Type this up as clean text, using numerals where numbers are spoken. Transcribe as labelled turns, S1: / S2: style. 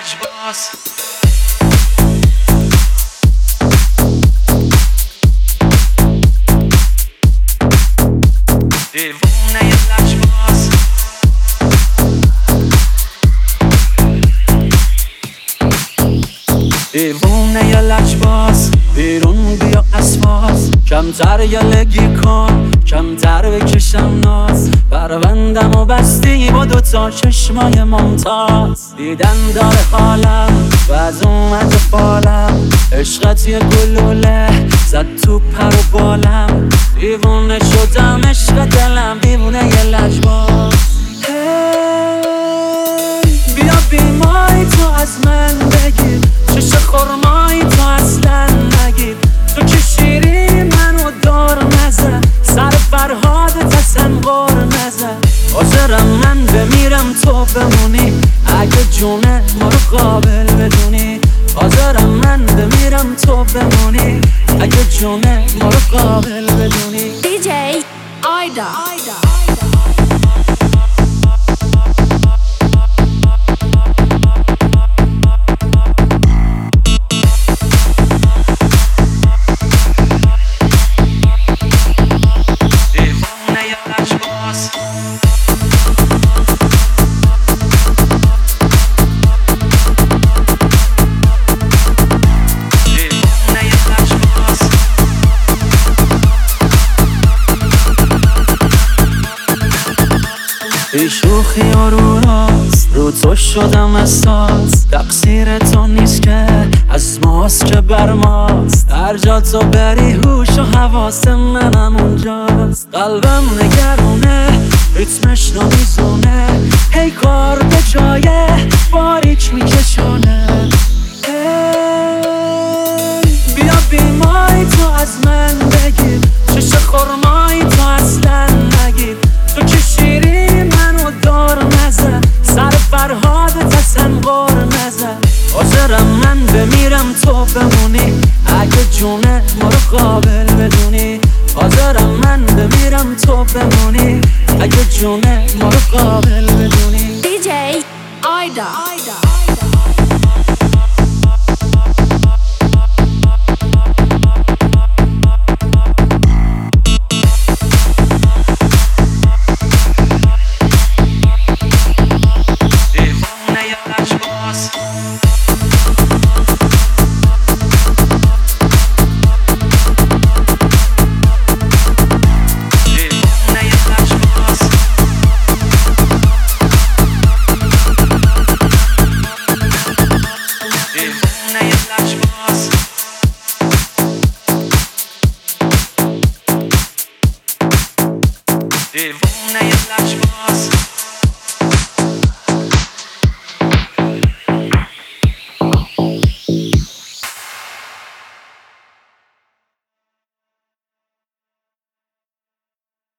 S1: لجباز دیوونه لجباز دیوونه لجباز بیرون بیا اسفاز کمتر گلگی کن کمتر بکشم ناز پروندم و بستی با دوتا چشمای ممتاز دیدن داره حالم و از اومد فالم عشقت یه گلوله زد تو پر و بالم دیوونه شدم عشق دلم دیوونه یه لجباز بیا بیمای تو از من بگیر چش خورمایی تو اصلا نگیر تو که شیری منو دار نزن سر فرهادت اصلا غار نزن حاضرم من بمیرم تو بمونی اگه جونه ما رو قابل بدونی حاضرم من بمیرم تو بمونی اگه جونه ما رو قابل بدونی
S2: DJ آیدا
S1: بی شوخی و رو راست رو تو شدم اساس تقصیر تو نیست که از ماست که بر ماست هر جا تو بری هوش و حواس منم اونجاست قلبم نگرونه ریتمش نمیزونه هی کار به جایه باریک میکشونه بیا بیمای تو از من بگیر چش خورمایی تو اصلا نگیر تو که شیری منو دار نزن سر فرهادت اصلا غار نزن حاضرم من بمیرم تو بمونی اگه جونه ما رو قابل بدونی حاضرم من بمیرم تو بمونی اگه جونه ما رو قابل بدونی
S2: DJ آیدا
S1: دیوونه لجباز